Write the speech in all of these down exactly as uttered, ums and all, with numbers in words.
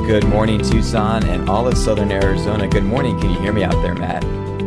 Good morning, Tucson and all of Southern Arizona. Good morning. Can you hear me out there, Matt?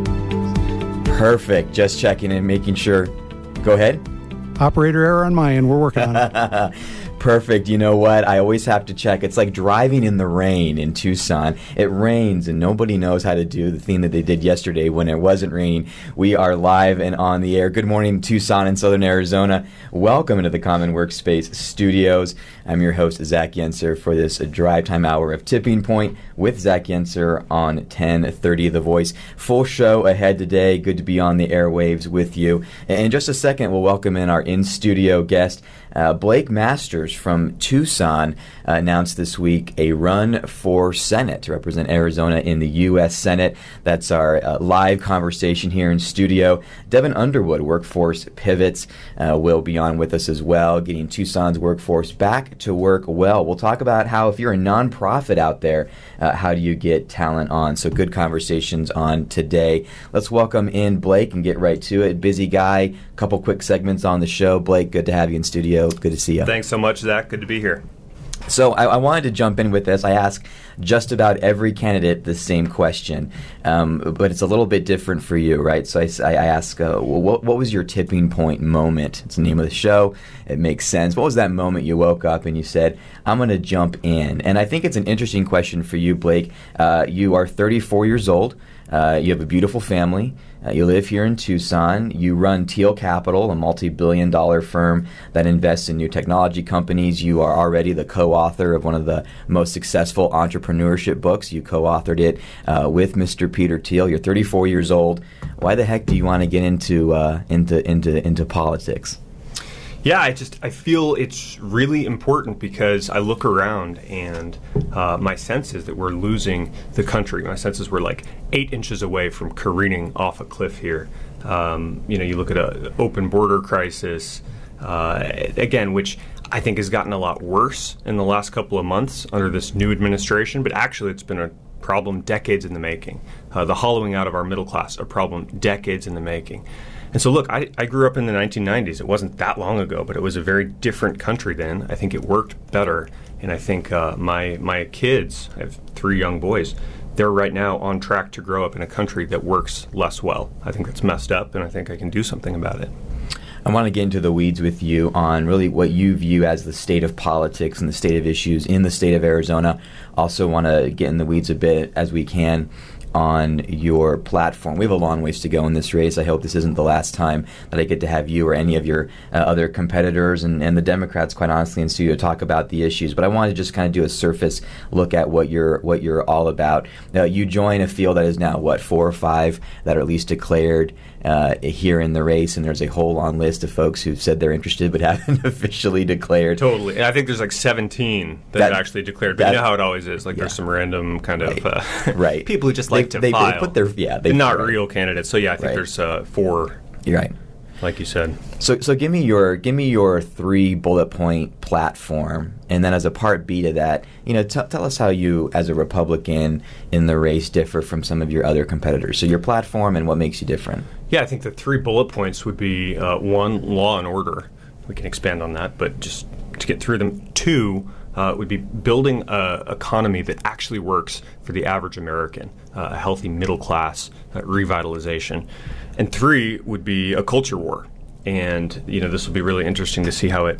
Perfect. Just checking in, making sure. Go ahead. Operator error on my end. We're working on it. Perfect. You know what? I always have to check. It's like driving in the rain in Tucson. It rains and nobody knows how to do the thing that they did yesterday when it wasn't raining. We are live and on the air. Good morning, Tucson and Southern Arizona. Welcome to the Common Workspace Studios. I'm your host, Zach Yenser, for this drive time hour of Tipping Point with Zach Yenser on ten thirty The Voice. Full show ahead today. Good to be on the airwaves with you. In just a second, we'll welcome in our in-studio guest, Uh, Blake Masters from Tucson, uh, announced this week a run for Senate to represent Arizona in the U S Senate. That's our uh, live conversation here in studio. Devin Underwood, Workforce Pivots, uh, will be on with us as well, getting Tucson's workforce back to work well. We'll talk about how, if you're a nonprofit out there, uh, how do you get talent on? So good conversations on today. Let's welcome in Blake and get right to it. Busy guy, couple quick segments on the show. Blake, good to have you in studio. Good to see you. Thanks so much, Zach. Good to be here. So I, I wanted to jump in with this. I ask just about every candidate the same question, um, but it's a little bit different for you, right? So I, I ask, uh, what, what was your tipping point moment? It's the name of the show. It makes sense. What was that moment you woke up and you said, I'm going to jump in? And I think it's an interesting question for you, Blake. Uh, you are thirty-four years old. Uh, you have a beautiful family. Uh, you live here in Tucson. You run Teal Capital, a multi-billion dollar firm that invests in new technology companies. You are already the co-author of one of the most successful entrepreneurship books. You co-authored it uh, with Mister Peter Thiel. You're thirty-four years old. Why the heck do you want to get into uh, into into into politics? Yeah, I just I feel it's really important because I look around and uh, my sense is that we're losing the country. My sense is we're like eight inches away from careening off a cliff here. Um, you know, you look at an open border crisis, uh, again, which I think has gotten a lot worse in the last couple of months under this new administration, but actually it's been a problem decades in the making. Uh, the hollowing out of our middle class, a problem decades in the making. And so, look, I, I grew up in the nineteen nineties. It wasn't that long ago, but it was a very different country then. I think it worked better. And I think uh, my my kids, I have three young boys, they're right now on track to grow up in a country that works less well. I think that's messed up, and I think I can do something about it. I want to get into the weeds with you on really what you view as the state of politics and the state of issues in the state of Arizona. Also want to get in the weeds a bit as we can on your platform. We have a long ways to go in this race. I hope this isn't the last time that I get to have you or any of your uh, other competitors and, and the Democrats, quite honestly, in studio talk about the issues. But I want to just kind of do a surface look at what you're what you're all about. Now, you join a field that is now, what, four or five that are at least declared uh, here in the race, and there's a whole long list of folks who've said they're interested but haven't officially declared. Totally. And I think there's like seventeen that, that have actually declared. But you know how it always is. Like yeah. There's some random kind of right. Uh, right. people who just like they, to they, file. They put their, yeah, they not right. real candidates. So yeah, I think right. there's uh, four. You're right. Like you said. So so give me your give me your three bullet point platform, and then as a part B to that, you know, t- tell us how you, as a Republican in the race, differ from some of your other competitors. So your platform and what makes you different. Yeah, I think the three bullet points would be uh, one, law and order. We can expand on that, but just to get through them. Two uh, would be building an economy that actually works for the average American, uh, a healthy middle class, uh, revitalization. And three would be a culture war. And, you know, this will be really interesting to see how it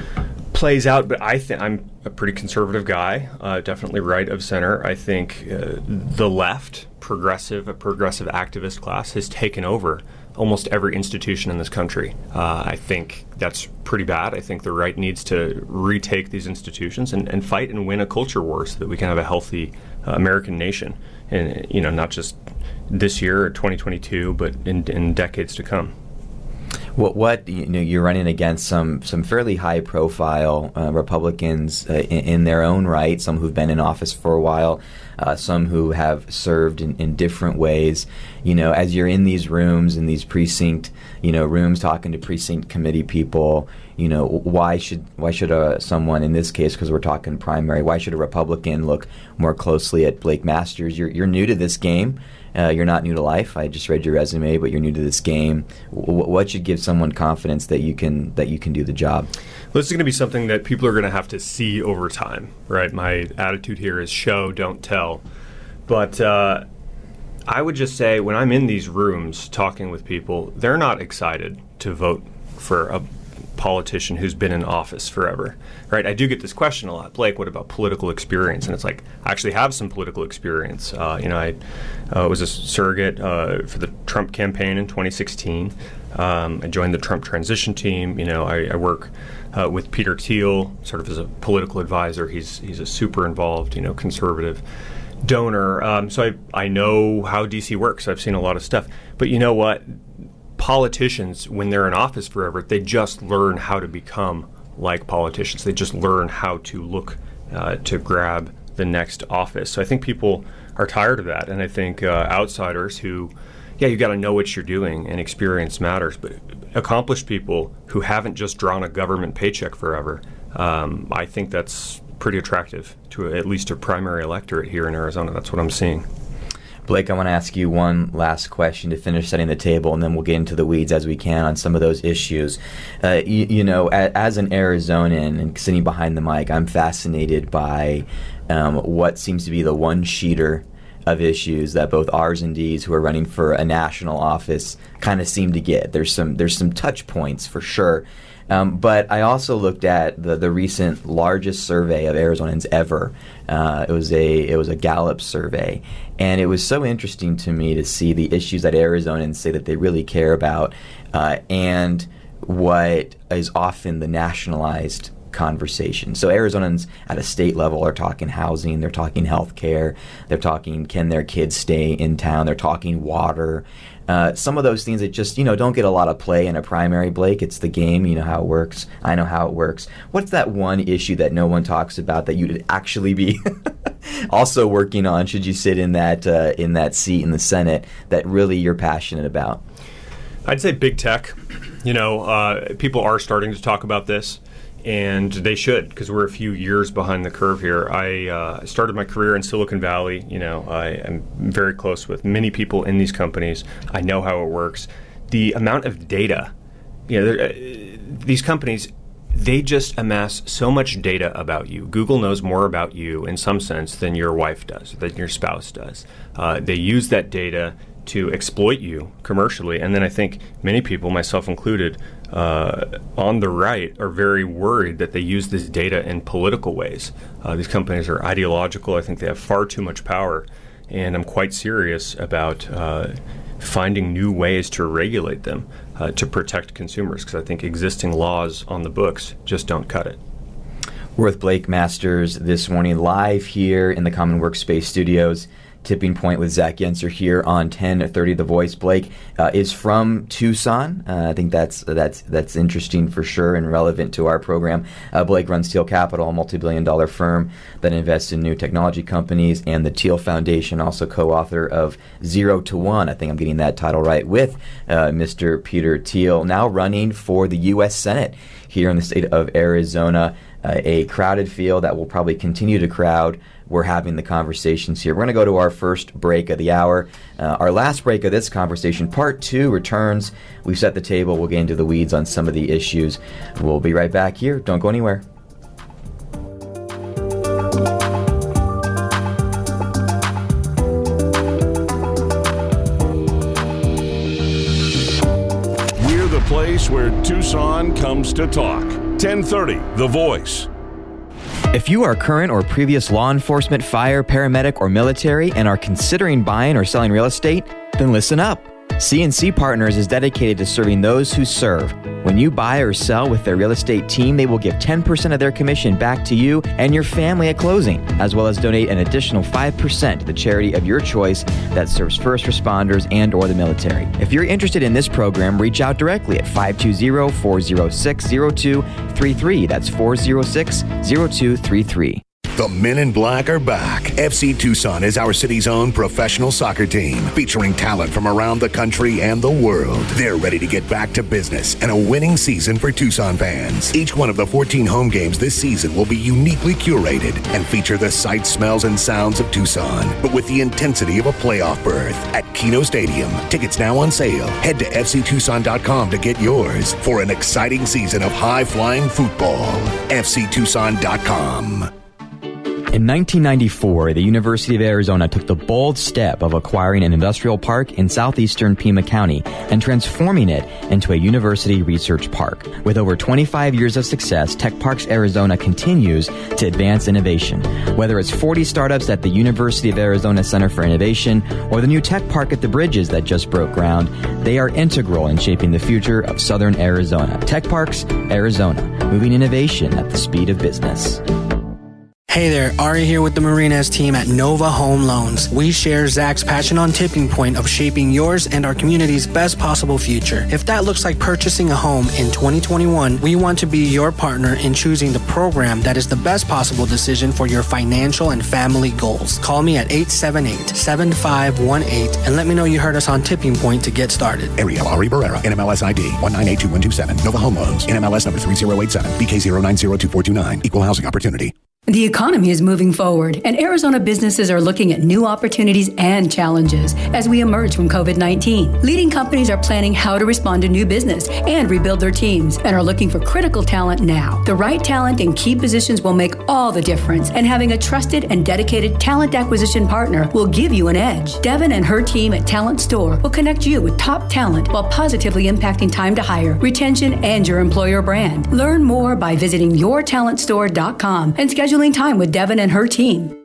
plays out. But I think I'm a pretty conservative guy, uh, definitely right of center. I think uh, the left, progressive, a progressive activist class, has taken over almost every institution in this country. Uh, I think that's pretty bad. I think the right needs to retake these institutions and, and fight and win a culture war so that we can have a healthy uh, American nation. And, you know, not just this year or twenty twenty-two, but in, in decades to come. What, what you know, you're running against some some fairly high-profile uh, Republicans uh, in, in their own right, some who've been in office for a while, uh, some who have served in, in different ways. You know, as you're in these rooms, in these precinct, you know, rooms talking to precinct committee people, you know, why should why should uh, someone in this case, because we're talking primary, why should a Republican look more closely at Blake Masters? You're you're new to this game. Uh, you're not new to life. I just read your resume, but you're new to this game. W- what should give someone confidence that you can that you can do the job? Well, this is going to be something that people are going to have to see over time, right? My attitude here is show, don't tell. But uh, I would just say when I'm in these rooms talking with people, they're not excited to vote for a politician who's been in office forever, right? I do get this question a lot. Blake, what about political experience? And it's like, I actually have some political experience. Uh, you know, I uh, was a surrogate uh, for the Trump campaign in twenty sixteen. Um, I joined the Trump transition team. You know, I, I work uh, with Peter Thiel sort of as a political advisor. He's he's a super involved, you know, conservative donor. Um, so I, I know how D C works. I've seen a lot of stuff. But you know what? Politicians, when they're in office forever, they just learn how to become like politicians. They just learn how to look uh, to grab the next office. So I think people are tired of that. And I think uh, outsiders who, yeah, you got to know what you're doing, and experience matters. But accomplished people who haven't just drawn a government paycheck forever, um, I think that's pretty attractive to a, at least a primary electorate here in Arizona. That's what I'm seeing. Blake, I want to ask you one last question to finish setting the table, and then we'll get into the weeds as we can on some of those issues. Uh, you, you know, a, as an Arizonan and sitting behind the mic, I'm fascinated by um, what seems to be the one-sheeter of issues that both R's and D's who are running for a national office kind of seem to get. There's some there's some touch points for sure. Um, but I also looked at the, the recent largest survey of Arizonans ever. Uh, it was a it was a Gallup survey, and it was so interesting to me to see the issues that Arizonans say that they really care about, uh, and what is often the nationalized conversation. So Arizonans at a state level are talking housing, they're talking health care, they're talking can their kids stay in town, they're talking water. Uh, some of those things that just, you know, don't get a lot of play in a primary, Blake. It's the game. You know how it works. I know how it works. What's that one issue that no one talks about that you'd actually be also working on should you sit in that uh, in that seat in the Senate that really you're passionate about? I'd say big tech. You know, uh, people are starting to talk about this, and they should, because we're a few years behind the curve here. I uh, started my career in Silicon Valley. You know, I am very close with many people in these companies. I know how it works. The amount of data, you know, uh, these companies, they just amass so much data about you. Google knows more about you in some sense than your wife does, than your spouse does. Uh, they use that data to exploit you commercially. And then I think many people, myself included, uh, on the right are very worried that they use this data in political ways. Uh, these companies are ideological. I think they have far too much power. And I'm quite serious about uh, finding new ways to regulate them uh, to protect consumers, because I think existing laws on the books just don't cut it. We're with Blake Masters this morning, live here in the Common Workspace studios. Tipping Point with Zach Yenser here on ten thirty The Voice. Blake uh, is from Tucson. Uh, I think that's that's that's interesting for sure and relevant to our program. Uh, Blake runs Teal Capital, a multi-billion dollar firm that invests in new technology companies, and the Teal Foundation, also co-author of Zero to One. I think I'm getting that title right, with uh, Mister Peter Thiel, now running for the U S Senate here in the state of Arizona. Uh, a crowded field that will probably continue to crowd. We're having the conversations here. We're going to go to our first break of the hour. Uh, our last break of this conversation, part two, returns. We've set the table. We'll get into the weeds on some of the issues. We'll be right back here. Don't go anywhere. We're the place where Tucson comes to talk. ten thirty The Voice. If you are current or previous law enforcement, fire, paramedic, or military and are considering buying or selling real estate, then listen up. C N C Partners is dedicated to serving those who serve. When you buy or sell with their real estate team, they will give ten percent of their commission back to you and your family at closing, as well as donate an additional five percent to the charity of your choice that serves first responders and or the military. If you're interested in this program, reach out directly at five two zero, four zero six, zero two three three. That's four zero six, zero two three three. The Men in Black are back. F C Tucson is our city's own professional soccer team, featuring talent from around the country and the world. They're ready to get back to business and a winning season for Tucson fans. Each one of the fourteen home games this season will be uniquely curated and feature the sights, smells, and sounds of Tucson, but with the intensity of a playoff berth at Keno Stadium. Tickets now on sale. Head to F C Tucson dot com to get yours for an exciting season of high-flying football. F C Tucson dot com. In nineteen ninety-four, the University of Arizona took the bold step of acquiring an industrial park in southeastern Pima County and transforming it into a university research park. With over twenty-five years of success, Tech Parks Arizona continues to advance innovation. Whether it's forty startups at the University of Arizona Center for Innovation or the new Tech Park at the Bridges that just broke ground, they are integral in shaping the future of southern Arizona. Tech Parks Arizona, moving innovation at the speed of business. Hey there, Ari here with the Marinas team at Nova Home Loans. We share Zach's passion on Tipping Point of shaping yours and our community's best possible future. If that looks like purchasing a home in twenty twenty-one, we want to be your partner in choosing the program that is the best possible decision for your financial and family goals. Call me at eight seven eight, seven five one eight and let me know you heard us on Tipping Point to get started. Ariel Ari Barrera, N M L S I D one nine eight two one two seven. Nova Home Loans, N M L S number three zero eight seven, B K zero nine zero two four two nine. Equal housing opportunity. The economy is moving forward, and Arizona businesses are looking at new opportunities and challenges as we emerge from covid nineteen. Leading companies are planning how to respond to new business and rebuild their teams and are looking for critical talent now. The right talent in key positions will make all the difference, and having a trusted and dedicated talent acquisition partner will give you an edge. Devin and her team at Talent Store will connect you with top talent while positively impacting time to hire, retention, and your employer brand. Learn more by visiting your talent store dot com and schedule time with Devin and her team.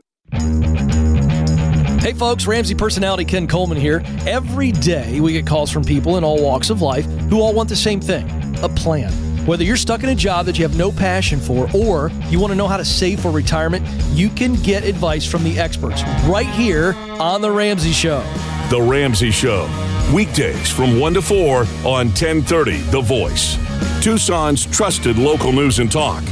Hey folks, Ramsey personality Ken Coleman here. Every day we get calls from people in all walks of life who all want the same thing, a plan. Whether you're stuck in a job that you have no passion for or you want to know how to save for retirement, you can get advice from the experts right here on The Ramsey Show. The Ramsey Show, weekdays from one to four on ten thirty The Voice, Tucson's trusted local news and talk.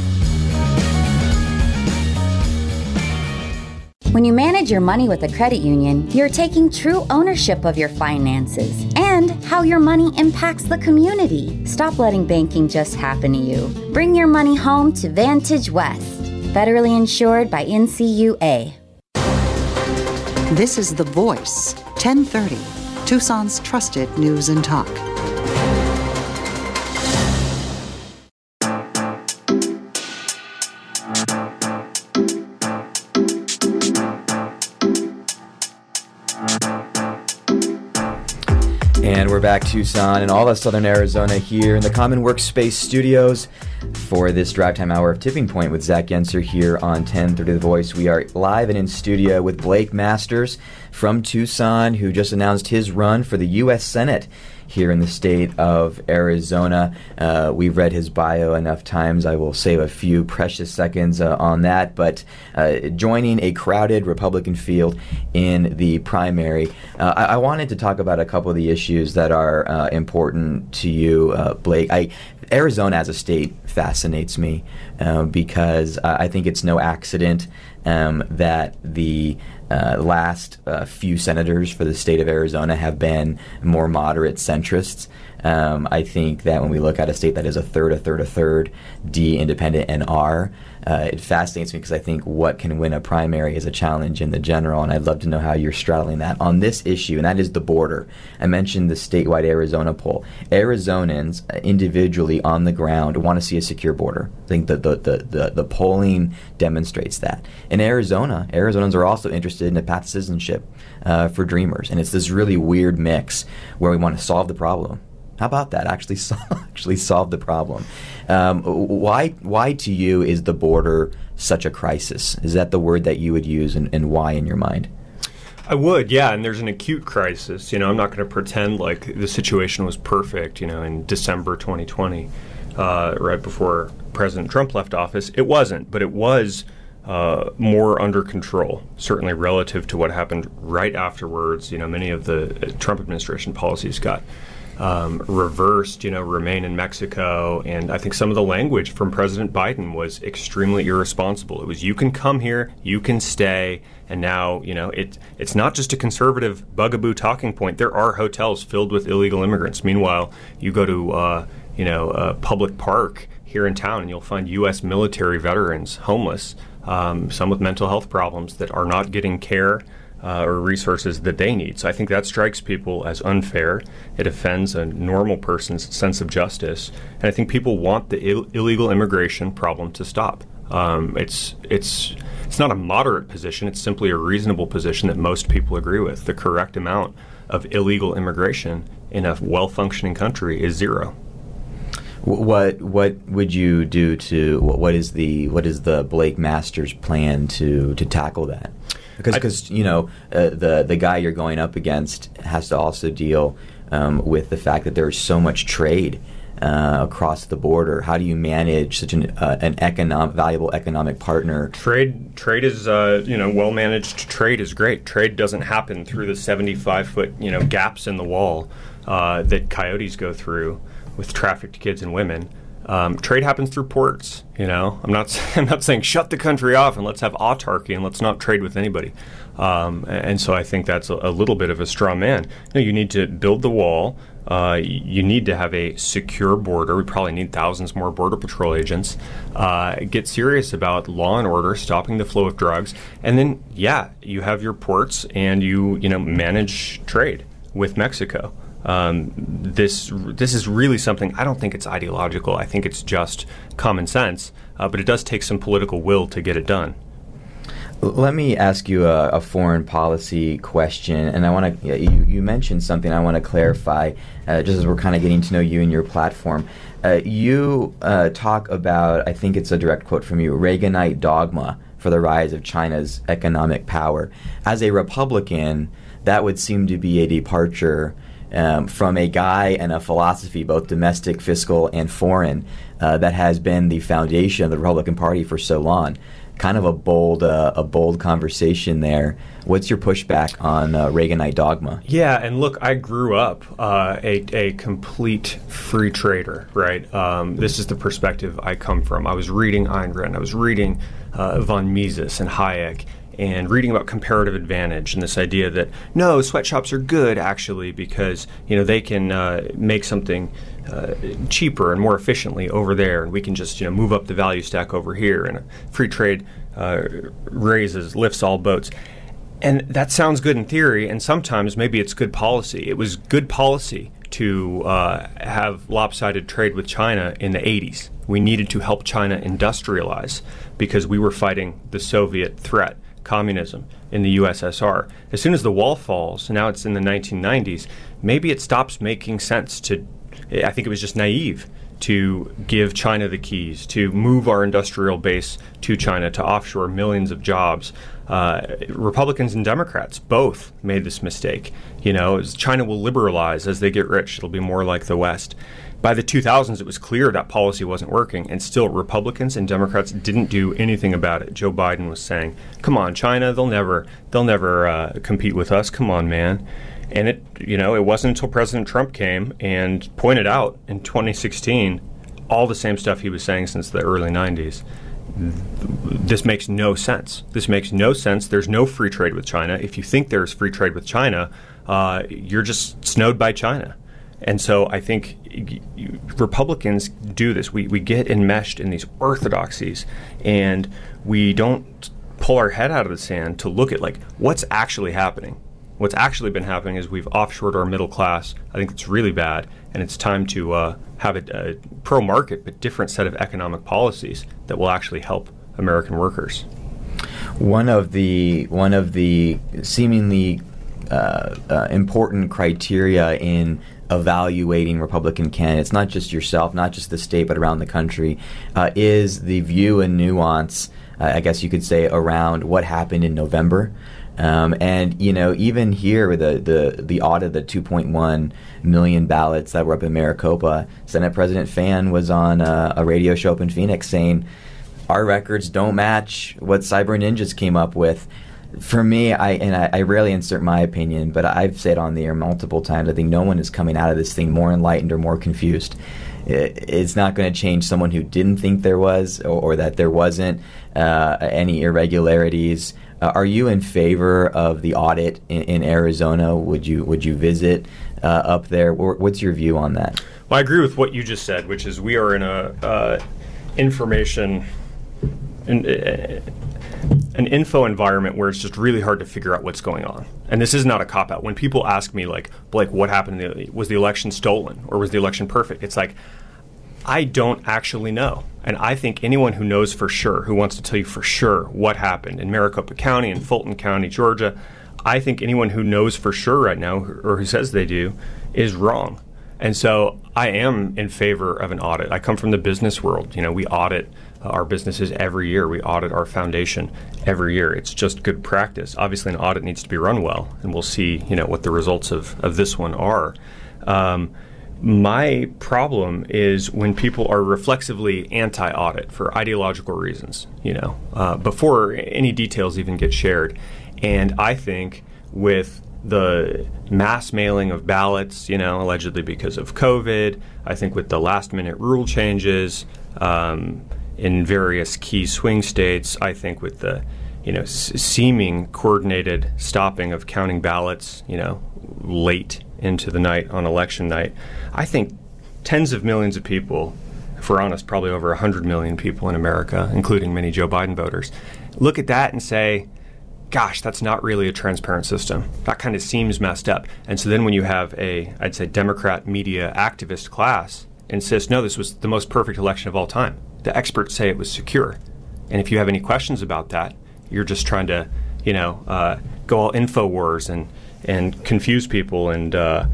When you manage your money with a credit union, you're taking true ownership of your finances and how your money impacts the community. Stop letting banking just happen to you. Bring your money home to Vantage West. Federally insured by N C U A. This is The Voice, ten thirty, Tucson's trusted news and talk. And we're back, Tucson and all of Southern Arizona here in the Common Workspace Studios for this Drive Time Hour of Tipping Point with Zach Yenser here on ten thirty The Voice. We are live and in studio with Blake Masters from Tucson, who just announced his run for the U S Senate here in the state of Arizona. Uh, we've read his bio enough times. I will save a few precious seconds uh, on that. But uh, joining a crowded Republican field in the primary, uh, I-, I wanted to talk about a couple of the issues that are uh, important to you, uh, Blake. I, Arizona as a state fascinates me uh, because uh, I think it's no accident um, that the Uh, last uh, few senators for the state of Arizona have been more moderate centrists. Um, I think that when we look at a state that is a third, a third, a third, D, independent, and R, uh, it fascinates me because I think what can win a primary is a challenge in the general, and I'd love to know how you're straddling that on this issue, and that is the border. I mentioned the statewide Arizona poll. Arizonans uh, individually on the ground want to see a secure border. I think the, the, the, the, the polling demonstrates that. In Arizona, Arizonans are also interested in a path to citizenship uh, for dreamers, and it's this really weird mix where we want to solve the problem. How about that? Actually, sol- actually solve the problem. Um, why, why to you is the border such a crisis? Is that the word that you would use, and, and why in your mind? I would, yeah, and there's an acute crisis. You know, I'm not going to pretend like the situation was perfect, you know, in December twenty twenty, uh, right before President Trump left office. It wasn't, but it was uh, more under control, certainly relative to what happened right afterwards. You know, many of the Trump administration policies got um, reversed, you know, remain in Mexico. And I think some of the language from President Biden was extremely irresponsible. It was, you can come here, you can stay. And now, you know, it, it's not just a conservative bugaboo talking point. There are hotels filled with illegal immigrants. Meanwhile, you go to, uh, you know, a public park here in town and you'll find U S military veterans, homeless, um, some with mental health problems that are not getting care Uh, or resources that they need. So I think that strikes people as unfair. It offends a normal person's sense of justice. And I think people want the Ill- illegal immigration problem to stop. Um, it's it's it's not a moderate position. It's simply a reasonable position that most people agree with. The correct amount of illegal immigration in a well-functioning country is zero. What what would you do to what is the what is the Blake Masters plan to to tackle that? Because, because you know, uh, the the guy you're going up against has to also deal um, with the fact that there's so much trade uh, across the border. How do you manage such an uh, an economic valuable economic partner? Trade trade is uh, you know well managed. Trade is great. Trade doesn't happen through the seventy-five foot you know gaps in the wall uh, that coyotes go through with trafficked kids and women. Um, trade happens through ports. You know, I'm not. I'm not saying shut the country off and let's have autarky and let's not trade with anybody. Um, and so I think that's a, a little bit of a straw man. You know, you need to build the wall. Uh, you need to have a secure border. We probably need thousands more Border Patrol agents. Uh, get serious about law and order, stopping the flow of drugs, and then yeah, you have your ports and you you know manage trade with Mexico. Um, this this is really something. I don't think it's ideological. I think it's just common sense. Uh, but it does take some political will to get it done. Let me ask you a, a foreign policy question, and I want to. You, you mentioned something I want to clarify, uh, just as we're kind of getting to know you and your platform. Uh, you uh, talk about, I think it's a direct quote from you, Reaganite dogma for the rise of China's economic power. As a Republican, that would seem to be a departure Um, from a guy and a philosophy, both domestic, fiscal, and foreign, uh, that has been the foundation of the Republican Party for so long. Kind of a bold, uh, a bold conversation there. What's your pushback on uh, Reaganite dogma? Yeah, and look, I grew up uh, a, a complete free trader, right? Um, this is the perspective I come from. I was reading Ayn Rand, I was reading uh, von Mises and Hayek, and reading about comparative advantage and this idea that, no, sweatshops are good, actually, because, you know, they can uh, make something uh, cheaper and more efficiently over there, and we can just, you know, move up the value stack over here, and free trade uh, raises, lifts all boats. And that sounds good in theory, and sometimes maybe it's good policy. It was good policy to uh, have lopsided trade with China in the eighties. We needed to help China industrialize because we were fighting the Soviet threat, communism in the U S S R. As soon as the wall falls, now it's in the nineteen nineties, maybe it stops making sense to, I think it was just naive to give China the keys, to move our industrial base to China, to offshore millions of jobs. Uh, Republicans and Democrats both made this mistake. You know, as China will liberalize as they get rich. It'll be more like the West. By the two thousands, it was clear that policy wasn't working, and still Republicans and Democrats didn't do anything about it. Joe Biden was saying, "Come on, China, they'll never, they'll never uh, compete with us. Come on, man." And it, you know, it wasn't until President Trump came and pointed out in twenty sixteen all the same stuff he was saying since the early nineties. This makes no sense. This makes no sense. There's no free trade with China. If you think there's free trade with China, uh, you're just snowed by China. And so I think you, Republicans do this. We we get enmeshed in these orthodoxies, and we don't pull our head out of the sand to look at, like, what's actually happening. What's actually been happening is we've offshored our middle class. I think it's really bad, and it's time to uh, have a, a pro-market but different set of economic policies that will actually help American workers. One of the one of the seemingly uh, uh, important criteria in evaluating Republican candidates, not just yourself, not just the state, but around the country, uh, is the view and nuance, uh, I guess you could say, around what happened in November. Um, and, you know, even here with the, the, the audit, the two point one million ballots that were up in Maricopa, Senate President Fan was on a, a radio show up in Phoenix saying, our records don't match what Cyber Ninjas came up with. For me, I and I, I rarely insert my opinion, but I've said on the air multiple times, I think no one is coming out of this thing more enlightened or more confused. It, it's not going to change someone who didn't think there was or, or that there wasn't uh, any irregularities. Uh, are you in favor of the audit in, in Arizona? Would you would you visit uh, up there? What's your view on that? Well, I agree with what you just said, which is we are in a uh, information. In, uh, an info environment where it's just really hard to figure out what's going on. And this is not a cop-out. When people ask me, like, Blake, what happened? Was the election stolen or was the election perfect? It's like, I don't actually know. And I think anyone who knows for sure, who wants to tell you for sure what happened in Maricopa County and Fulton County, Georgia, I think anyone who knows for sure right now, or who says they do, is wrong. And so I am in favor of an audit. I come from the business world. You know, we audit our businesses every year. We audit our foundation every year. It's just good practice. Obviously, an audit needs to be run well, and we'll see, you know, what the results of, of this one are. Um, my problem is when people are reflexively anti-audit for ideological reasons, you know, uh, before any details even get shared. And I think with the mass mailing of ballots, you know, allegedly because of COVID, I think with the last-minute rule changes, um, in various key swing states, I think with the, you know, s- seeming coordinated stopping of counting ballots, you know, late into the night on election night, I think tens of millions of people, if we're honest, probably over one hundred million people in America, including many Joe Biden voters, look at that and say, gosh, that's not really a transparent system. That kind of seems messed up. And so then when you have a, I'd say, Democrat media activist class insist, no, this was the most perfect election of all time. The experts say it was secure. And if you have any questions about that, you're just trying to, you know, uh, go all InfoWars and, and confuse people. And uh,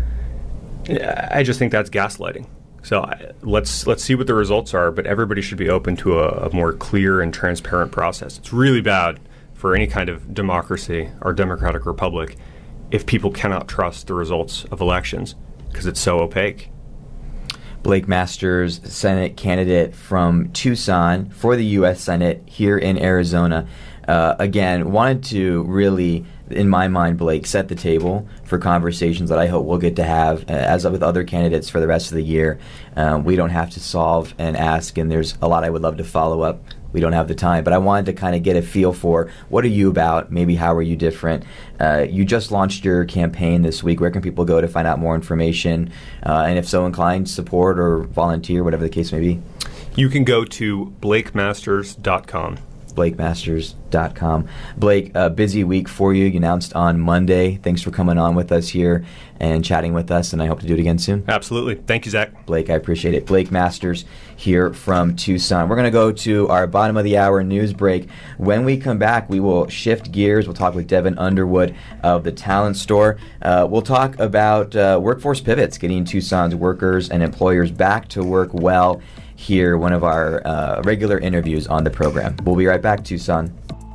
I just think that's gaslighting. So I, let's let's see what the results are, but everybody should be open to a, a more clear and transparent process. It's really bad for any kind of democracy or democratic republic if people cannot trust the results of elections because it's so opaque. Blake Masters, Senate candidate from Tucson for the U S Senate here in Arizona. Uh, again, wanted to really, in my mind, Blake, set the table for conversations that I hope we'll get to have, uh, as with other candidates for the rest of the year. Um, we don't have to solve and ask, and there's a lot I would love to follow up. We don't have the time, but I wanted to kind of get a feel for what are you about, maybe how are you different. Uh, you just launched your campaign this week. Where can people go to find out more information? Uh, and if so inclined, support or volunteer, whatever the case may be? You can go to blake masters dot com. blake masters dot com. Blake, a busy week for you. You announced on Monday. Thanks for coming on with us here and chatting with us, and I hope to do it again soon. Absolutely. Thank you, Zach. Blake, I appreciate it. Blake Masters here from Tucson. We're going to go to our bottom of the hour news break. When we come back, we will shift gears. We'll talk with Devin Underwood of the Talent Store. Uh, we'll talk about uh, workforce pivots, getting Tucson's workers and employers back to work well here, one of our uh, regular interviews on the program. We'll be right back, Tucson.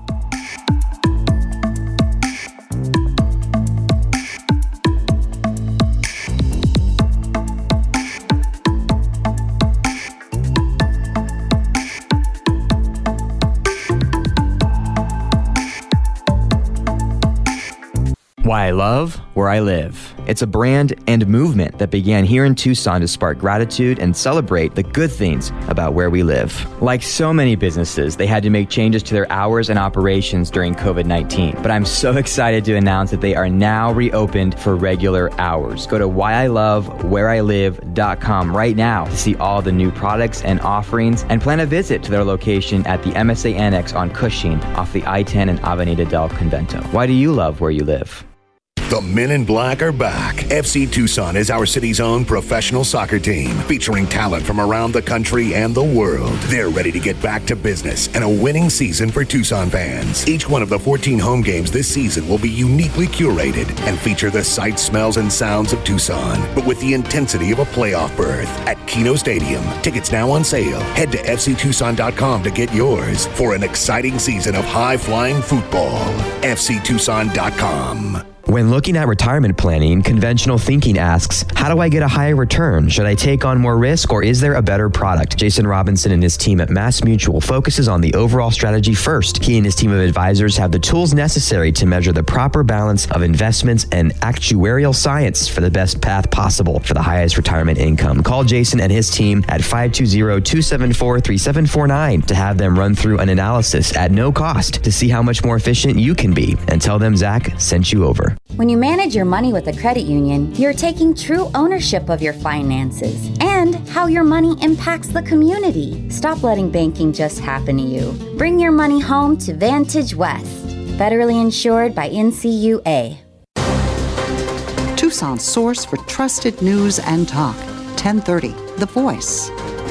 Why I love where I live. It's a brand and movement that began here in Tucson to spark gratitude and celebrate the good things about where we live. Like so many businesses, they had to make changes to their hours and operations during covid nineteen. But I'm so excited to announce that they are now reopened for regular hours. Go to why I love where I live dot com right now to see all the new products and offerings and plan a visit to their location at the M S A Annex on Cushing off the I ten and Avenida del Convento. Why do you love where you live? The Men in Black are back. F C Tucson is our city's own professional soccer team, featuring talent from around the country and the world. They're ready to get back to business and a winning season for Tucson fans. Each one of the fourteen home games this season will be uniquely curated and feature the sights, smells, and sounds of Tucson, but with the intensity of a playoff berth at Keno Stadium. Tickets now on sale. Head to F C Tucson dot com to get yours for an exciting season of high-flying football. F C Tucson dot com. When looking at retirement planning, conventional thinking asks, how do I get a higher return? Should I take on more risk, or is there a better product? Jason Robinson and his team at MassMutual focuses on the overall strategy first. He and his team of advisors have the tools necessary to measure the proper balance of investments and actuarial science for the best path possible for the highest retirement income. Call Jason and his team at five two zero, two seven four, three seven four nine to have them run through an analysis at no cost to see how much more efficient you can be, and tell them Zach sent you over. When you manage your money with a credit union, you're taking true ownership of your finances and how your money impacts the community. Stop letting banking just happen to you. Bring your money home to Vantage West. Federally insured by N C U A. Tucson's source for trusted news and talk. ten thirty, The Voice.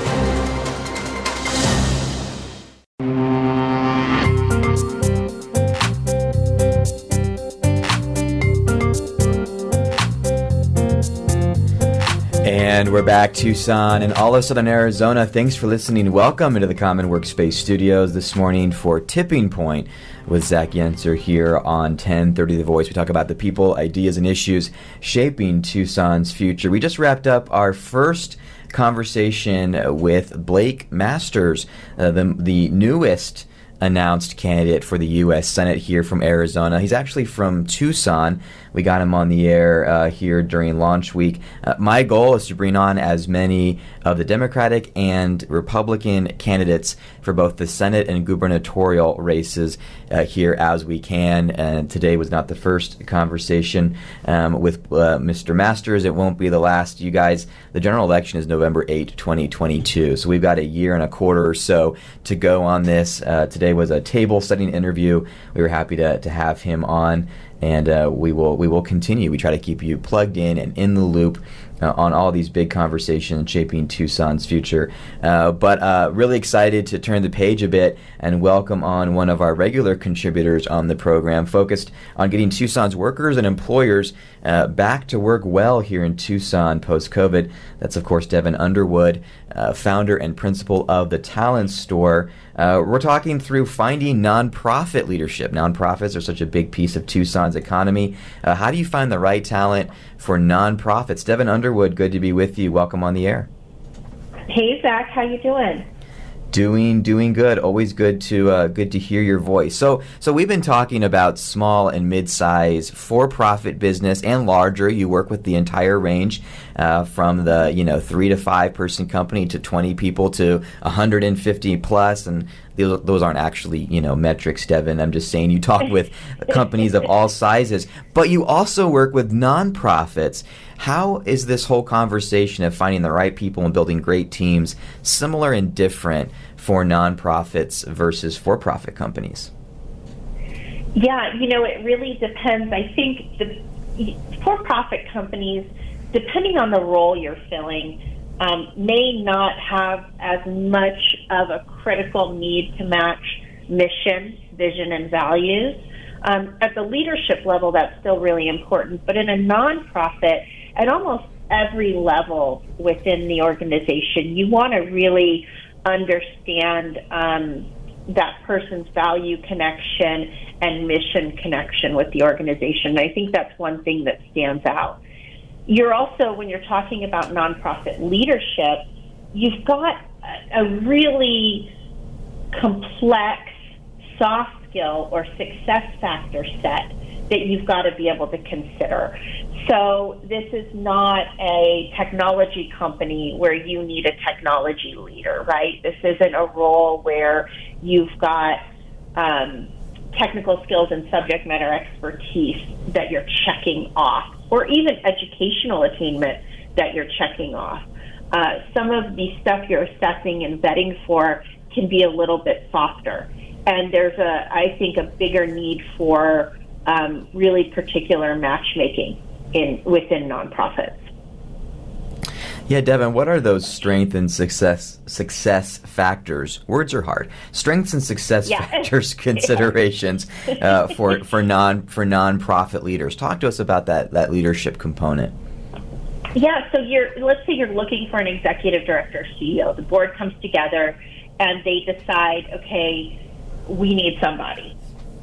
And we're back, Tucson and all of Southern Arizona. Thanks for listening. Welcome into the Common Workspace Studios this morning for Tipping Point with Zach Yenser here on ten thirty The Voice. We talk about the people, ideas, and issues shaping Tucson's future. We just wrapped up our first conversation with Blake Masters, uh, the, the newest announced candidate for the U S Senate here from Arizona. He's actually from Tucson. We got him on the air uh, here during launch week. Uh, my goal is to bring on as many of the Democratic and Republican candidates for both the Senate and gubernatorial races uh, here as we can. And today was not the first conversation um, with uh, Mister Masters. It won't be the last. You guys, the general election is November eighth, twenty twenty-two. So we've got a year and a quarter or so to go on this. Uh, today was a table-setting interview. We were happy to, to have him on. And uh, we will we will continue. We try to keep you plugged in and in the loop uh, on all these big conversations shaping Tucson's future. Uh, but uh, really excited to turn the page a bit and welcome on one of our regular contributors on the program, focused on getting Tucson's workers and employers uh, back to work well here in Tucson post-COVID. That's, of course, Devin Underwood, uh, founder and principal of the Talent Store. Uh, we're talking through finding nonprofit leadership. Nonprofits are such a big piece of Tucson's economy. Uh, how do you find the right talent for nonprofits? Devin Underwood, good to be with you. Welcome on the air. Hey, Zach. How you doing? Doing, doing good. Always good to uh, good to hear your voice. So, so we've been talking about small and mid-size for-profit business and larger. You work with the entire range, uh, from the you know three to five person company to twenty people to one hundred fifty plus, and those aren't actually you know metrics, Devin. I'm just saying you talk with companies of all sizes, but you also work with nonprofits. How is this whole conversation of finding the right people and building great teams similar and different for nonprofits versus for-profit companies? Yeah, you know, it really depends. I think the for-profit companies, depending on the role you're filling, um, may not have as much of a critical need to match mission, vision, and values. Um, at the leadership level, that's still really important. But in a nonprofit, at almost every level within the organization, you want to really understand um, that person's value connection and mission connection with the organization. And I think that's one thing that stands out. You're also, when you're talking about nonprofit leadership, you've got a, a really complex soft skill or success factor set that you've got to be able to consider. So this is not a technology company where you need a technology leader, right? This isn't a role where you've got um, technical skills and subject matter expertise that you're checking off, or even educational attainment that you're checking off. Uh, some of the stuff you're assessing and vetting for can be a little bit softer. And there's a, I think, a bigger need for um, really particular matchmaking in within nonprofits. Yeah, Devin, what are those strength and success success factors? Words are hard. Strengths and success yeah. factors considerations uh, for for non for nonprofit leaders. Talk to us about that that leadership component. Yeah, so you're let's say you're looking for an executive director, C E O. The board comes together and they decide, okay, we need somebody.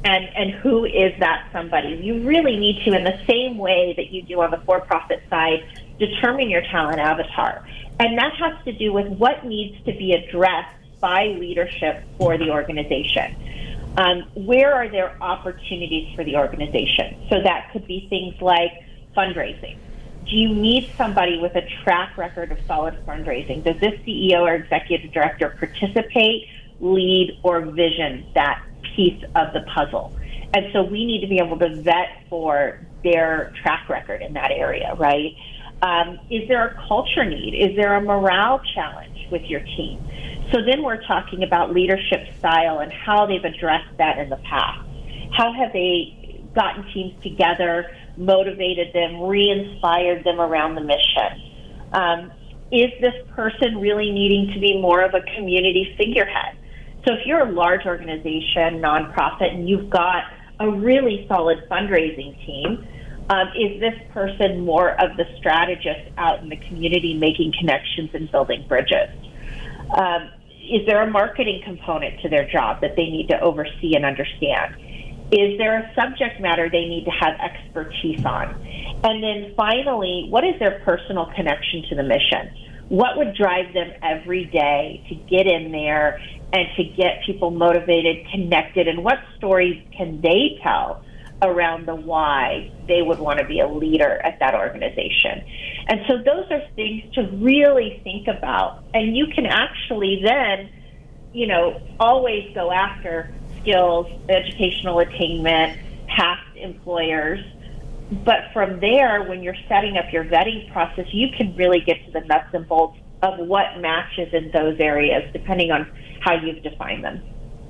And, and who is that somebody? You really need to, in the same way that you do on the for-profit side, determine your talent avatar. And that has to do with what needs to be addressed by leadership for the organization. Um, where are there opportunities for the organization? So that could be things like fundraising. Do you need somebody with a track record of solid fundraising? Does this C E O or executive director participate, lead, or vision that piece of the puzzle? And so we need to be able to vet for their track record in that area, right? Um, is there a culture need? Is there a morale challenge with your team? So then we're talking about leadership style and how they've addressed that in the past. How have they gotten teams together, motivated them, re-inspired them around the mission? Um, is this person really needing to be more of a community figurehead? So if you're a large organization, nonprofit, and you've got a really solid fundraising team, um, is this person more of the strategist out in the community making connections and building bridges? Um, is there a marketing component to their job that they need to oversee and understand? Is there a subject matter they need to have expertise on? And then finally, what is their personal connection to the mission? What would drive them every day to get in there and to get people motivated, connected, and what stories can they tell around the why they would want to be a leader at that organization? And so those are things to really think about. And you can actually then, you know, always go after skills, educational attainment, past employers. But from there, when you're setting up your vetting process, you can really get to the nuts and bolts of what matches in those areas, depending on how you've defined them.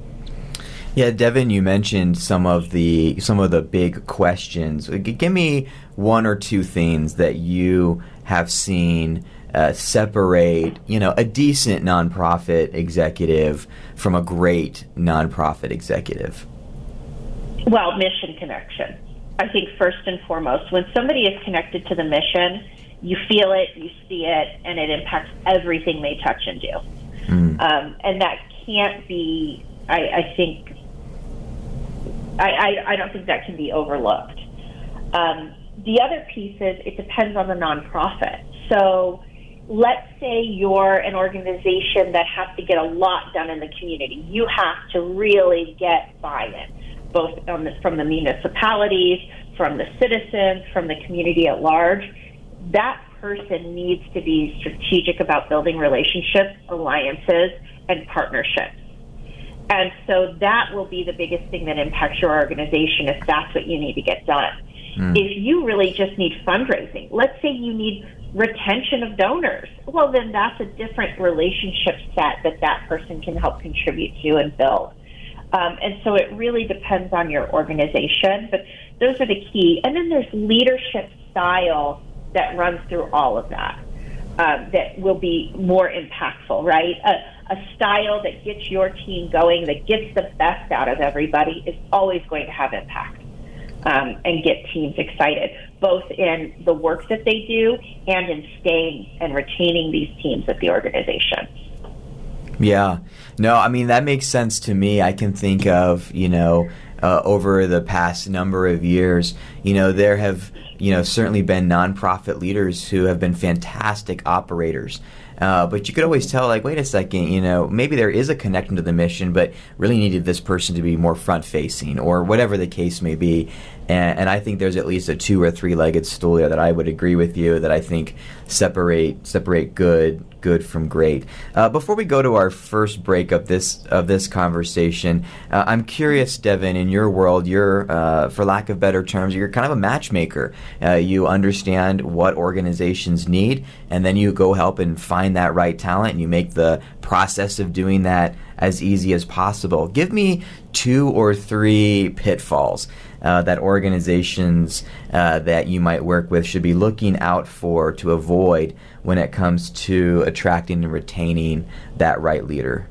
Yeah, Devin, you mentioned some of the some of the big questions. Give me one or two things that you have seen uh, separate, you know, a decent nonprofit executive from a great nonprofit executive. Well, mission connection. I think first and foremost, when somebody is connected to the mission, you feel it, you see it, and it impacts everything they touch and do. Mm. Um, and that can't be, I, I think, I, I, I don't think that can be overlooked. Um, the other piece is it depends on the nonprofit. So let's say you're an organization that has to get a lot done in the community. You have to really get buy-in, both on the, from the municipalities, from the citizens, from the community at large. That person needs to be strategic about building relationships, alliances, and partnerships. And so that will be the biggest thing that impacts your organization if that's what you need to get done. Mm. If you really just need fundraising, let's say you need retention of donors, well, then that's a different relationship set that that person can help contribute to and build. Um, and so it really depends on your organization, but those are the key. And then there's leadership style that runs through all of that, um, that will be more impactful, right? A, a style that gets your team going, that gets the best out of everybody is always going to have impact um, and get teams excited, both in the work that they do and in staying and retaining these teams at the organization. Yeah. No, I mean, that makes sense to me. I can think of, you know, uh, over the past number of years, you know, there have, you know, certainly been nonprofit leaders who have been fantastic operators. Uh, but you could always tell, like, wait a second, you know, maybe there is a connection to the mission, but really needed this person to be more front-facing or whatever the case may be. And, and I think there's at least a two- or three-legged stool there that I would agree with you that I think separate separate good good from great. Uh, before we go to our first break of this of this conversation, uh, I'm curious, Devin, in your world, you're, uh, for lack of better terms, you're kind of a matchmaker. Uh, you understand what organizations need, and then you go help and find that right talent, and you make the process of doing that as easy as possible. Give me two or three pitfalls uh, that organizations uh, that you might work with should be looking out for to avoid when it comes to attracting and retaining that right leader.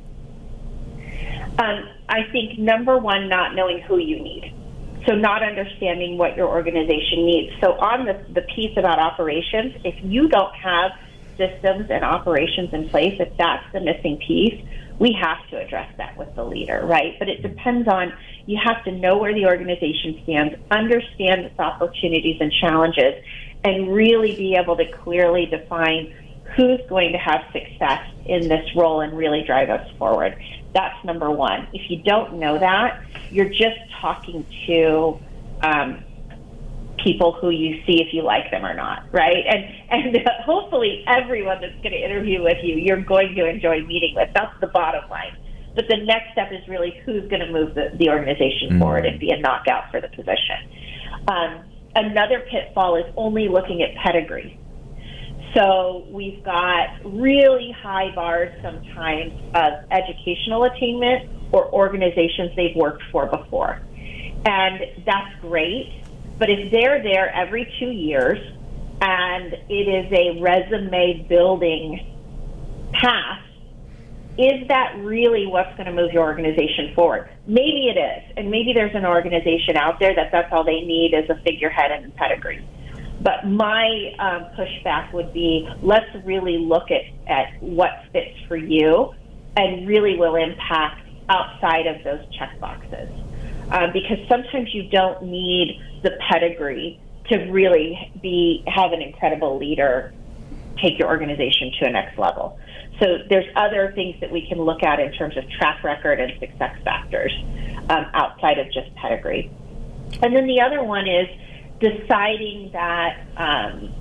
Um, I think number one, not knowing who you need. So not understanding what your organization needs. So on the, the piece about operations, if you don't have systems and operations in place, if that's the missing piece, we have to address that with the leader, right? But it depends on, you have to know where the organization stands, understand its opportunities and challenges, and really be able to clearly define who's going to have success in this role and really drive us forward. That's number one. If you don't know that, you're just talking to um, people who you see if you like them or not, right? And and uh, hopefully everyone that's going to interview with you, you're going to enjoy meeting with. That's the bottom line. But the next step is really who's going to move the, the organization mm-hmm. forward and be a knockout for the position. Um, another pitfall is only looking at pedigree. So we've got really high bars sometimes of educational attainment or organizations they've worked for before. And that's great, but if they're there every two years and it is a resume building path, is that really what's going to move your organization forward? Maybe it is, and maybe there's an organization out there that that's all they need is a figurehead and pedigree. But my um, pushback would be, let's really look at, at what fits for you and really will impact outside of those check boxes. Um, because sometimes you don't need the pedigree to really be have an incredible leader take your organization to a next level. So there's other things that we can look at in terms of track record and success factors um, outside of just pedigree. And then the other one is deciding that, um,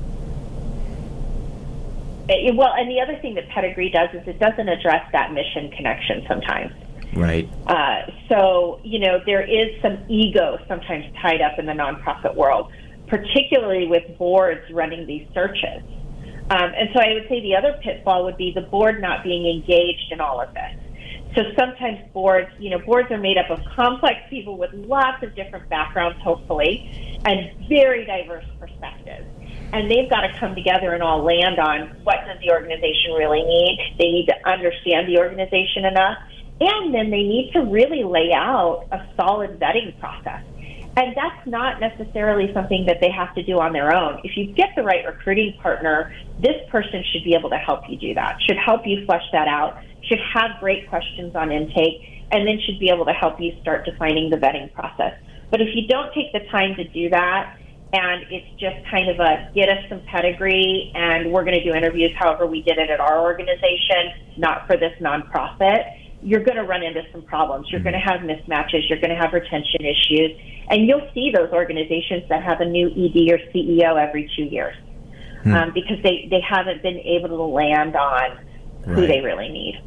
it, well, and the other thing that pedigree does is it doesn't address that mission connection sometimes. Right. Uh, so, you know, there is some ego sometimes tied up in the nonprofit world, particularly with boards running these searches. Um, and so I would say the other pitfall would be the board not being engaged in all of this. So sometimes boards, you know, boards are made up of complex people with lots of different backgrounds, hopefully, and very diverse perspectives. And they've got to come together and all land on what does the organization really need. They need to understand the organization enough. And then they need to really lay out a solid vetting process. And that's not necessarily something that they have to do on their own. If you get the right recruiting partner, this person should be able to help you do that, should help you flesh that out, should have great questions on intake, and then should be able to help you start defining the vetting process. But if you don't take the time to do that, and it's just kind of a get us some pedigree, and we're going to do interviews however we did it at our organization, not for this nonprofit, you're going to run into some problems. You're going to have mismatches. You're going to have retention issues. And you'll see those organizations that have a new E D or C E O every two years hmm. um, because they, they haven't been able to land on who right. they really need.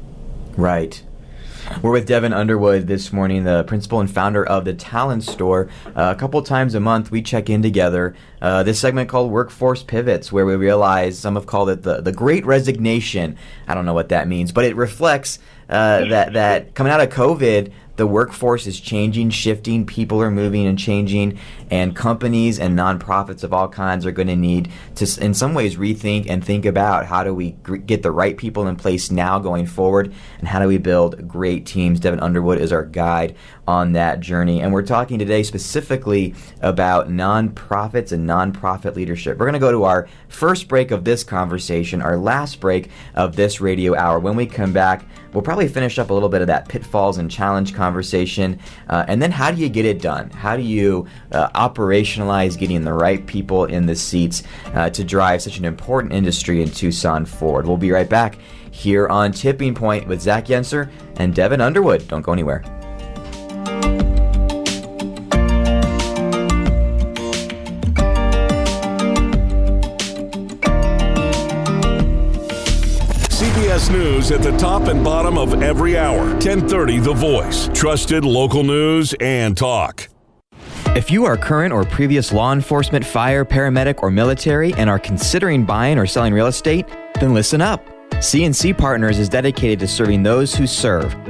Right. We're with Devin Underwood this morning, the principal and founder of the Talent Store. Uh, a couple times a month, we check in together. Uh, this segment called Workforce Pivots, where we realize, some have called it the, the Great Resignation. I don't know what that means, but it reflects uh, that, that coming out of COVID, the workforce is changing, shifting, people are moving and changing, and companies and nonprofits of all kinds are going to need to, in some ways, rethink and think about how do we g- get the right people in place now going forward, and how do we build great teams. Devin Underwood is our guide on that journey, and we're talking today specifically about nonprofits and nonprofit leadership. We're going to go to our first break of this conversation, our last break of this radio hour. When we come back, we'll probably finish up a little bit of that pitfalls and challenge conversation, uh, and then how do you get it done? How do you uh, operationalize getting the right people in the seats uh, to drive such an important industry in Tucson forward? We'll be right back here on Tipping Point with Zach Yenser and Devin Underwood. Don't go anywhere. News at the top and bottom of every hour. ten thirty The Voice. Trusted local news and talk. If you are current or previous law enforcement, fire, paramedic, or military and are considering buying or selling real estate, then listen up. C and C Partners is dedicated to serving those who serve.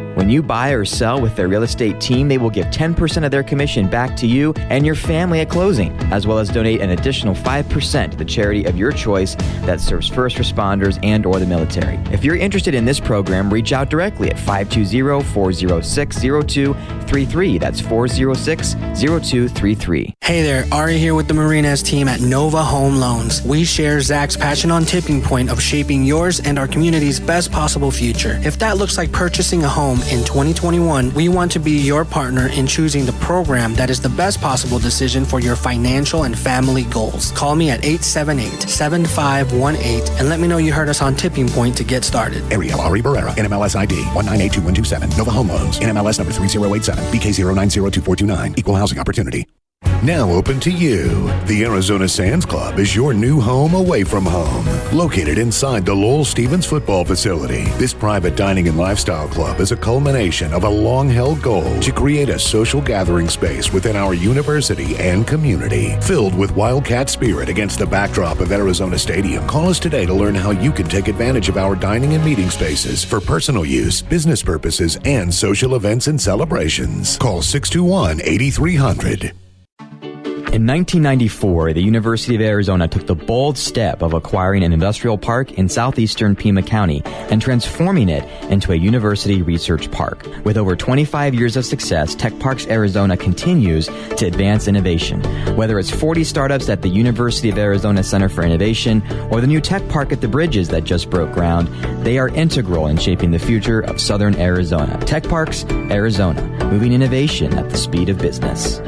When you buy or sell with their real estate team, they will give ten percent of their commission back to you and your family at closing, as well as donate an additional five percent to the charity of your choice that serves first responders and or the military. If you're interested in this program, reach out directly at five two zero, four zero six, zero two three three. That's four zero six, zero two three three. Hey there, Ari here with the Marinas team at Nova Home Loans. We share Zach's passion on Tipping Point of shaping yours and our community's best possible future. If that looks like purchasing a home in twenty twenty-one, we want to be your partner in choosing the program that is the best possible decision for your financial and family goals. Call me at eight seven eight, seven five one eight and let me know you heard us on Tipping Point to get started. Ariel Ari Barrera, N M L S I D one nine eight two one two seven. Nova Home Loans, N M L S number three zero eight seven, B K zero nine zero two four two nine. Equal housing opportunity. Now open to you. The Arizona Sands Club is your new home away from home. Located inside the Lowell Stevens football facility, this private dining and lifestyle club is a culmination of a long-held goal to create a social gathering space within our university and community. Filled with Wildcat spirit against the backdrop of Arizona Stadium, call us today to learn how you can take advantage of our dining and meeting spaces for personal use, business purposes, and social events and celebrations. Call six two one, eight three hundred. In nineteen ninety-four, the University of Arizona took the bold step of acquiring an industrial park in southeastern Pima County and transforming it into a university research park. With over twenty-five years of success, Tech Parks Arizona continues to advance innovation. Whether it's forty startups at the University of Arizona Center for Innovation or the new Tech Park at the Bridges that just broke ground, they are integral in shaping the future of southern Arizona. Tech Parks Arizona, moving innovation at the speed of business.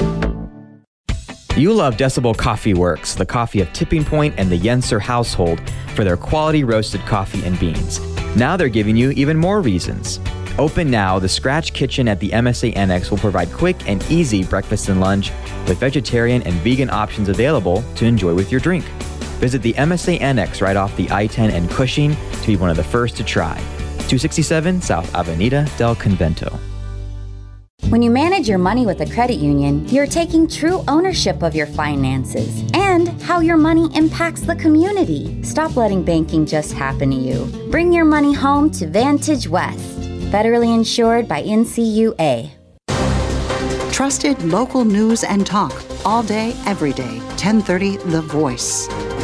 You love Decibel Coffee Works, the coffee of Tipping Point and the Yenser household, for their quality roasted coffee and beans. Now they're giving you even more reasons. Open now, the Scratch Kitchen at the M S A Annex will provide quick and easy breakfast and lunch with vegetarian and vegan options available to enjoy with your drink. Visit the M S A Annex right off the I ten and Cushing to be one of the first to try. two sixty-seven South Avenida del Convento. When you manage your money with a credit union, you're taking true ownership of your finances and how your money impacts the community. Stop letting banking just happen to you. Bring your money home to Vantage West. Federally insured by N C U A. Trusted local news and talk all day, every day. ten thirty The Voice.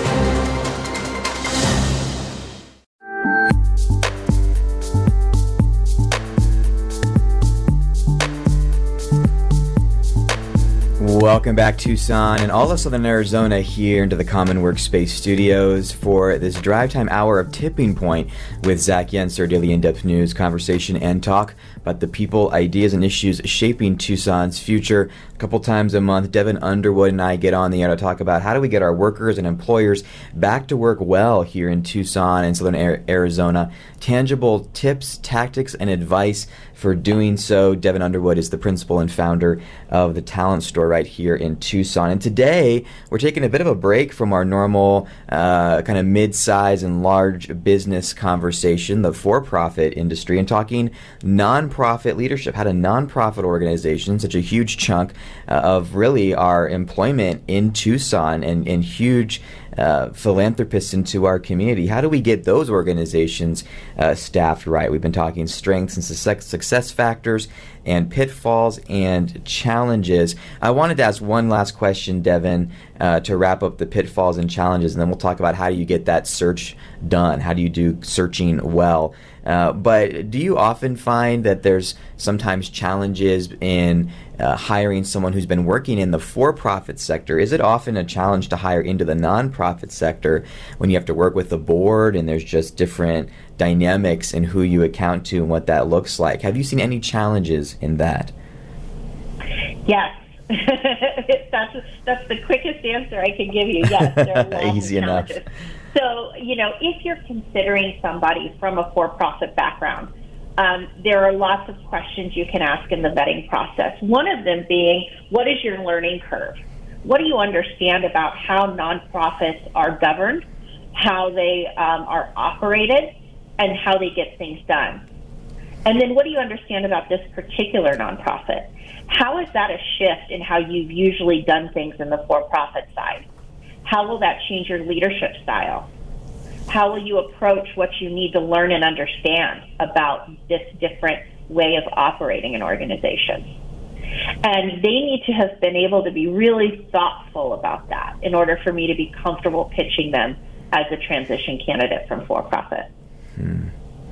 Welcome back, Tucson and all of Southern Arizona, here into the Common Workspace Studios for this drive time hour of Tipping Point with Zach Yenser, daily in-depth news, conversation, and talk about the people, ideas, and issues shaping Tucson's future. A couple times a month, Devin Underwood and I get on the air to talk about how do we get our workers and employers back to work well here in Tucson and Southern Arizona. Tangible tips, tactics, and advice for doing so. Devin Underwood is the principal and founder of the Talent Store right here in Tucson. And today, we're taking a bit of a break from our normal uh, kind of mid-size and large business conversation, the for-profit industry, and talking nonprofit leadership. How do nonprofit organizations, such a huge chunk uh, of really our employment in Tucson and, and huge Uh, philanthropists into our community, how do we get those organizations uh, staffed right? We've been talking strengths and success, success factors and pitfalls and challenges. I wanted to ask one last question, Devin, uh, to wrap up the pitfalls and challenges, and then we'll talk about how do you get that search done? How do you do searching well? Uh, but do you often find that there's sometimes challenges in uh, hiring someone who's been working in the for-profit sector? Is it often a challenge to hire into the nonprofit sector when you have to work with the board and there's just different dynamics in who you account to and what that looks like? Have you seen any challenges in that? Yes. that's, that's the quickest answer I can give you. Yes, there are lots Easy of enough. challenges. So, you know, if you're considering somebody from a for-profit background, um, there are lots of questions you can ask in the vetting process. One of them being, what is your learning curve? What do you understand about how nonprofits are governed, how they um, are operated, and how they get things done? And then what do you understand about this particular nonprofit? How is that a shift in how you've usually done things in the for-profit side? How will that change your leadership style? How will you approach what you need to learn and understand about this different way of operating an organization. And they need to have been able to be really thoughtful about that in order for me to be comfortable pitching them as a transition candidate from for-profit. Hmm.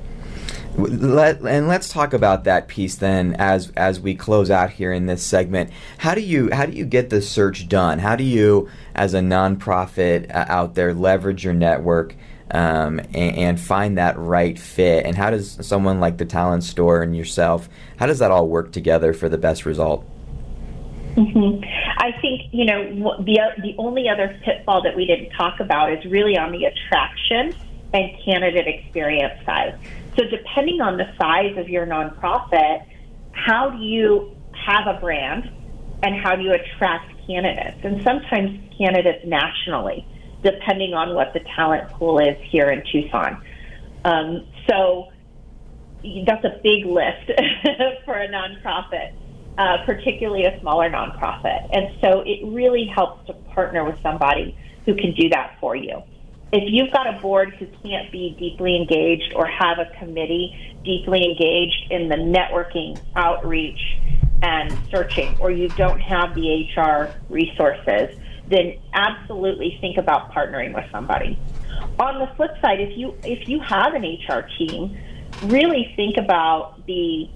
Let, and let's talk about that piece then as as we close out here in this segment. How do you how do you get the search done? How do you, as a nonprofit uh, out there, leverage your network um, and, and find that right fit? And how does someone like the Talent Store and yourself, how does that all work together for the best result? Mm-hmm. I think, you know, the the only other pitfall that we didn't talk about is really on the attraction and candidate experience side. So depending on the size of your nonprofit, how do you have a brand and how do you attract candidates? And sometimes candidates nationally, depending on what the talent pool is here in Tucson. Um, so that's a big lift for a nonprofit, uh, particularly a smaller nonprofit. And so it really helps to partner with somebody who can do that for you. If you've got a board who can't be deeply engaged or have a committee deeply engaged in the networking, outreach, and searching, or you don't have the H R resources, then absolutely think about partnering with somebody. On the flip side, if you if you have an H R team, really think about the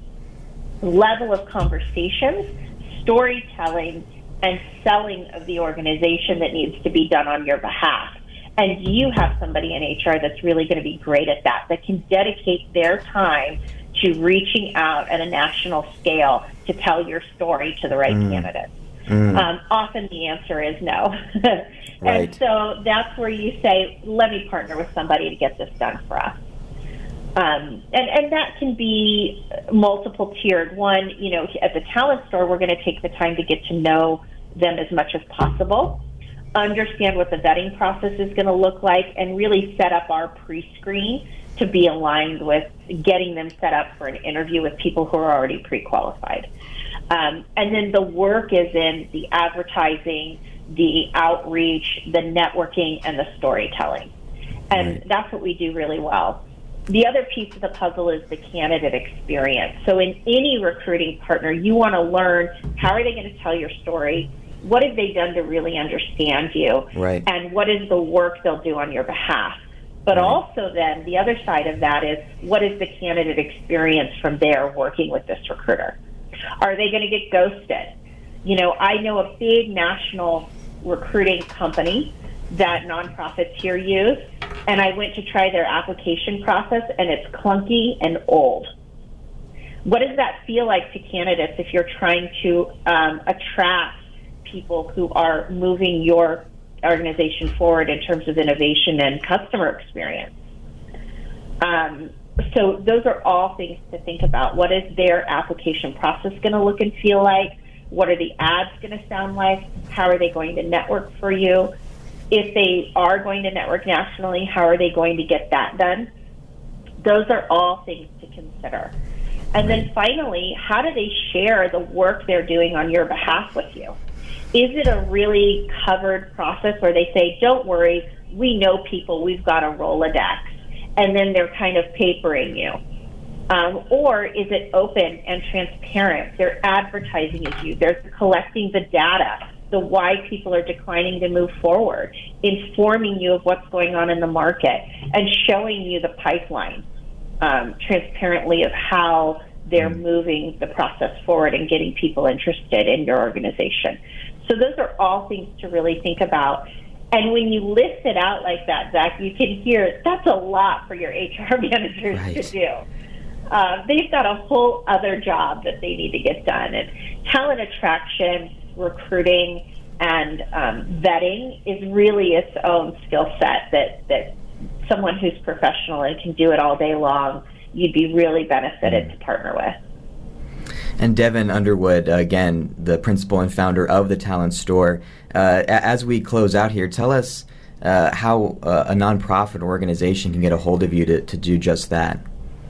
level of conversations, storytelling, and selling of the organization that needs to be done on your behalf. And you have somebody in H R that's really going to be great at that, that can dedicate their time to reaching out at a national scale to tell your story to the right mm. candidates. Mm. Um, often the answer is no. Right. And so that's where you say, let me partner with somebody to get this done for us. Um, and, and that can be multiple tiered. One, you know, at the Talent Store, we're going to take the time to get to know them as much as possible, understand what the vetting process is going to look like, and really set up our pre-screen to be aligned with getting them set up for an interview with people who are already pre-qualified. Um, and then the work is in the advertising, the outreach, the networking, and the storytelling. And right. that's what we do really well. The other piece of the puzzle is the candidate experience. So in any recruiting partner, you want to learn, how are they going to tell your story? What have they done to really understand you? Right. And what is the work they'll do on your behalf? But right. also then the other side of that is, what is the candidate experience from there working with this recruiter? Are they going to get ghosted? You know, I know a big national recruiting company that nonprofits here use, and I went to try their application process, and it's clunky and old. What does that feel like to candidates if you're trying to um, attract people who are moving your organization forward in terms of innovation and customer experience? Um, so those are all things to think about. What is their application process going to look and feel like? What are the ads going to sound like? How are they going to network for you? If they are going to network nationally, how are they going to get that done? Those are all things to consider. And then finally, how do they share the work they're doing on your behalf with you? Is it a really covered process where they say, don't worry, we know people, we've got a Rolodex, and then they're kind of papering you? Um, or is it open and transparent? They're advertising as you. They're collecting the data, the why people are declining to move forward, informing you of what's going on in the market, and showing you the pipeline um, transparently of how they're moving the process forward and getting people interested in your organization. So those are all things to really think about. And when you list it out like that, Zach, you can hear that's a lot for your H R managers right. to do. Uh, they've got a whole other job that they need to get done. And talent attraction, recruiting, and um, vetting is really its own skill set that, that someone who's professional and can do it all day long, you'd be really benefited to partner with. And Devin Underwood, again, the principal and founder of the Talent Store. Uh, as we close out here, tell us uh, how uh, a nonprofit organization can get a hold of you to, to do just that.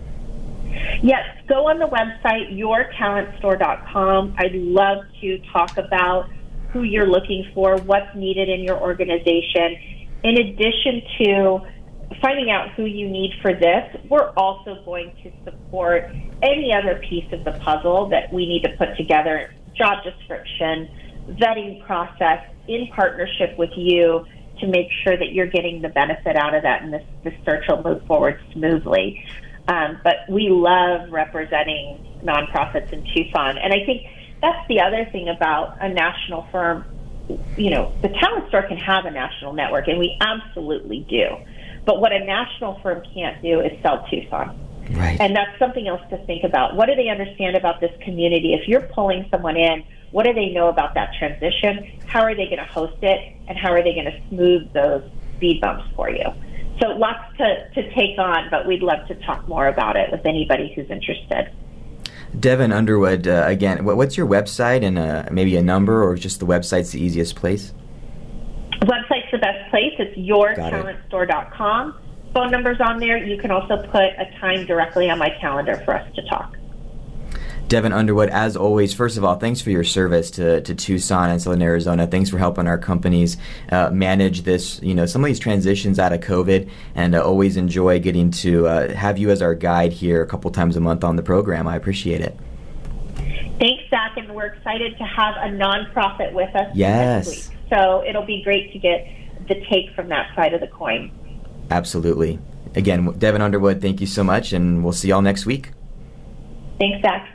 Yes, go on the website, your talent store dot com. I'd love to talk about who you're looking for, what's needed in your organization. In addition to finding out who you need for this, we're also going to support any other piece of the puzzle that we need to put together, job description, vetting process, in partnership with you to make sure that you're getting the benefit out of that and this, this search will move forward smoothly. Um, but we love representing nonprofits in Tucson. And I think that's the other thing about a national firm. You know, the talent store can have a national network, and we absolutely do. But what a national firm can't do is sell Tucson. Right. And that's something else to think about. What do they understand about this community? If you're pulling someone in, what do they know about that transition? How are they going to host it? And how are they going to smooth those speed bumps for you? So lots to, to take on, but we'd love to talk more about it with anybody who's interested. Devin Underwood, uh, again, what's your website and uh, maybe a number, or just the website's the easiest place? Website's the best place. It's your talent store dot com. Phone number's on there. You can also put a time directly on my calendar for us to talk. Devin Underwood, as always, first of all, thanks for your service to, to Tucson and Southern Arizona. Thanks for helping our companies uh, manage this, you know, some of these transitions out of COVID, and uh, always enjoy getting to uh, have you as our guide here a couple times a month on the program. I appreciate it. Thanks, Zach, and we're excited to have a nonprofit with us yes. next week. So it'll be great to get the take from that side of the coin. Absolutely. Again, Devin Underwood, thank you so much, and we'll see y'all next week. Thanks, Zach.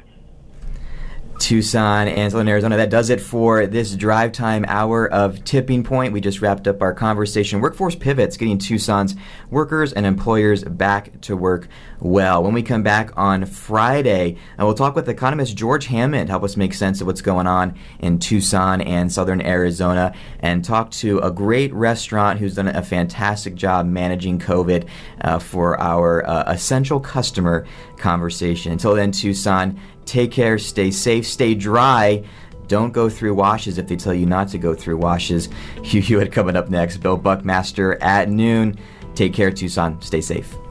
Tucson and Southern Arizona. That does it for this drive time hour of Tipping Point. We just wrapped up our conversation. Workforce pivots, getting Tucson's workers and employers back to work well. When we come back on Friday, uh, we'll talk with economist George Hammond, help us make sense of what's going on in Tucson and Southern Arizona, and talk to a great restaurant who's done a fantastic job managing COVID uh, for our uh, essential customer conversation. Until then, Tucson, take care, stay safe, stay dry. Don't go through washes if they tell you not to go through washes. Hugh Hewitt coming up next. Bill Buckmaster at noon. Take care, Tucson. Stay safe.